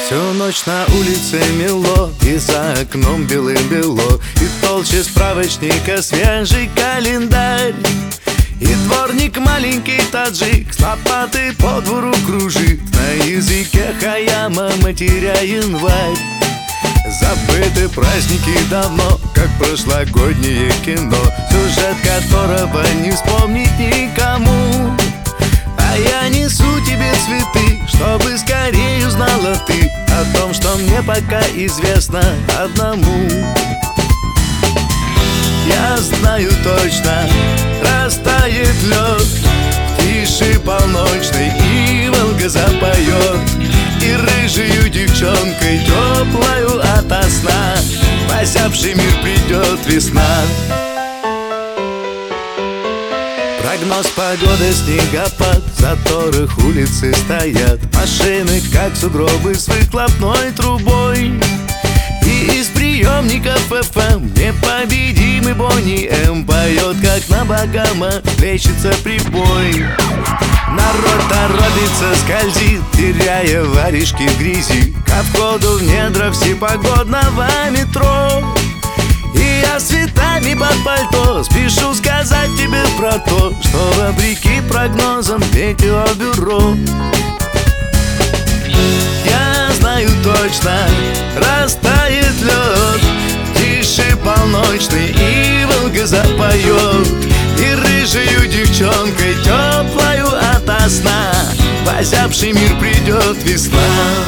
Всю ночь на улице мело, и за окном белым-бело, и толще справочника свежий календарь. И дворник маленький таджик с лопатой по двору кружит, на языке хаяма матеря январь. Забыты праздники давно, как прошлогоднее кино, сюжет которого не вспомнить никому. А я несу тебе цветы, чтобы скорее узнала ты о том, что мне пока известно одному. Я знаю точно, растает лед в тиши полночной, и Волга запоет, и рыжею девчонкой теплою ото сна в озябший мир придет весна. Прогноз погоды, снегопад, в заторах улицы стоят машины, как сугробы с выхлопной трубой. И из приемников FM непобедимый Бонни М поет, как на Багама плещется прибой. Народ торопится, скользит, теряя варежки в грязи, ко входу в недра всепогодного метро. И я с цветами под пальто спешу сказать тебе про то, что вопреки прогнозам метеобюро. Я знаю точно, растает лед в тиши полночной, и Волга запоет, и рыжею девчонкой теплою ото сна в озябший мир придет весна.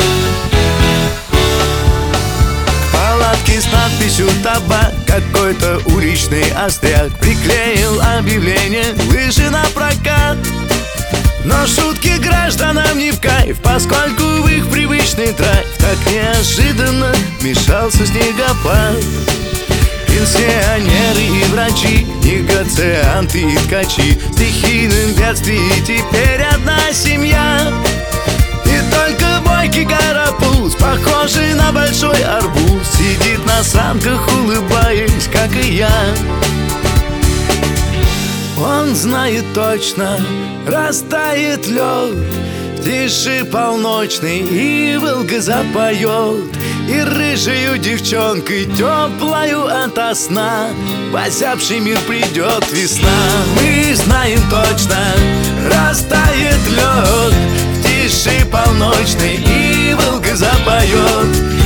С надписью «Табак» какой-то уличный остряк приклеил объявление «Лыжи на прокат». Но шутки гражданам не в кайф, поскольку в их привычный драйв так неожиданно вмешался снегопад. Пенсионеры и врачи, негацианты и ткачи, в стихийном бедствии теперь одна семья. И только бойкий карапуз, похожий на большой арбуз, сидит на санках, улыбаясь, как и я. Он знает точно, растает лед в тиши полночной, и Волга запоет, и рыжею девчонкой теплою ото сна в озябший мир придет весна. Мы знаем точно, растает лед в тиши полночной, и Волга запоет,